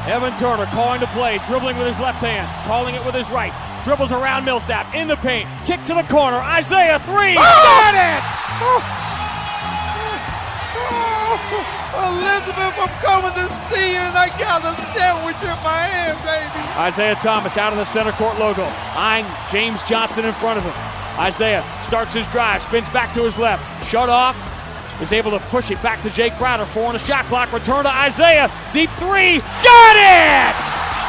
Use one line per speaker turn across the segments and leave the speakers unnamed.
Evan Turner calling to play, dribbling with his left hand, calling it with his right. Dribbles around Millsap, in the paint, kick to the corner, Isaiah, three, got it!
Elizabeth, I'm coming to see you, and I got a sandwich in my hand, baby.
Isaiah Thomas out of the center court logo, eyeing James Johnson in front of him. Isaiah starts his drive, spins back to his left, shut off, is able to push it back to Jay Crowder, 4 on the shot clock, return to Isaiah, deep three, got it!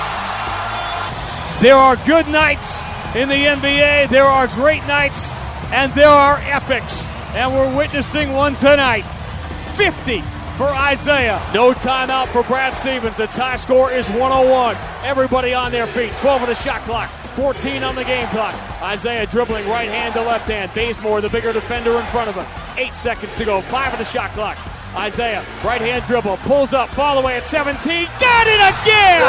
There are good nights in the NBA, there are great nights, and there are epics, and we're witnessing one tonight. 50 for Isaiah. No timeout for Brad Stevens. The tie score is 101. Everybody on their feet. 12 on the shot clock. 14 on the game clock. Isaiah dribbling right hand to left hand. Bazemore, the bigger defender in front of him. 8 seconds to go. 5 on the shot clock. Isaiah, right hand dribble. Pulls up. Fall away at 17. Got it again!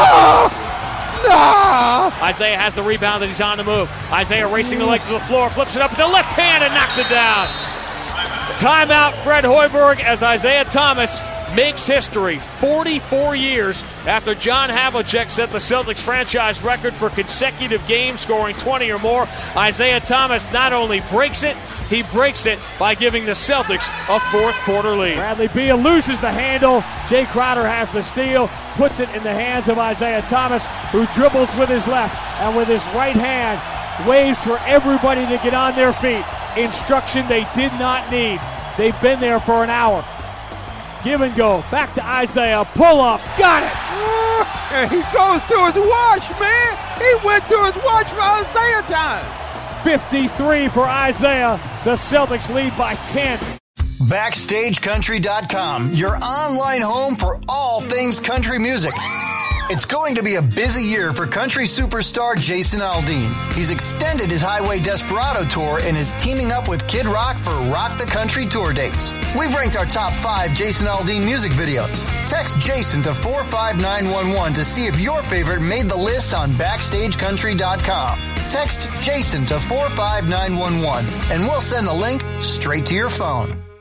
No!
Isaiah has the rebound and he's on the move. Isaiah racing the legs to the floor. Flips it up with the left hand and knocks it down. Timeout, Fred Hoiberg, as Isaiah Thomas makes history 44 years after John Havlicek set the Celtics franchise record for consecutive games scoring 20 or more. Isaiah Thomas not only breaks it, he breaks it by giving the Celtics a fourth quarter lead. Bradley Beal loses the handle. Jay Crowder has the steal, puts it in the hands of Isaiah Thomas, who dribbles with his left and with his right hand waves for everybody to get on their feet. Instruction they did not need. They've been there for an hour. Give and go. Back to Isaiah. Pull up. Got it.
And he goes to his watch, man. He went to his watch for Isaiah time.
53 for Isaiah. The Celtics lead by 10.
BackstageCountry.com, your online home for all things country music. It's going to be a busy year for country superstar Jason Aldean. He's extended his Highway Desperado tour and is teaming up with Kid Rock for Rock the Country tour dates. We've ranked our top 5 Jason Aldean music videos. Text Jason to 45911 to see if your favorite made the list on BackstageCountry.com. Text Jason to 45911 and we'll send the link straight to your phone.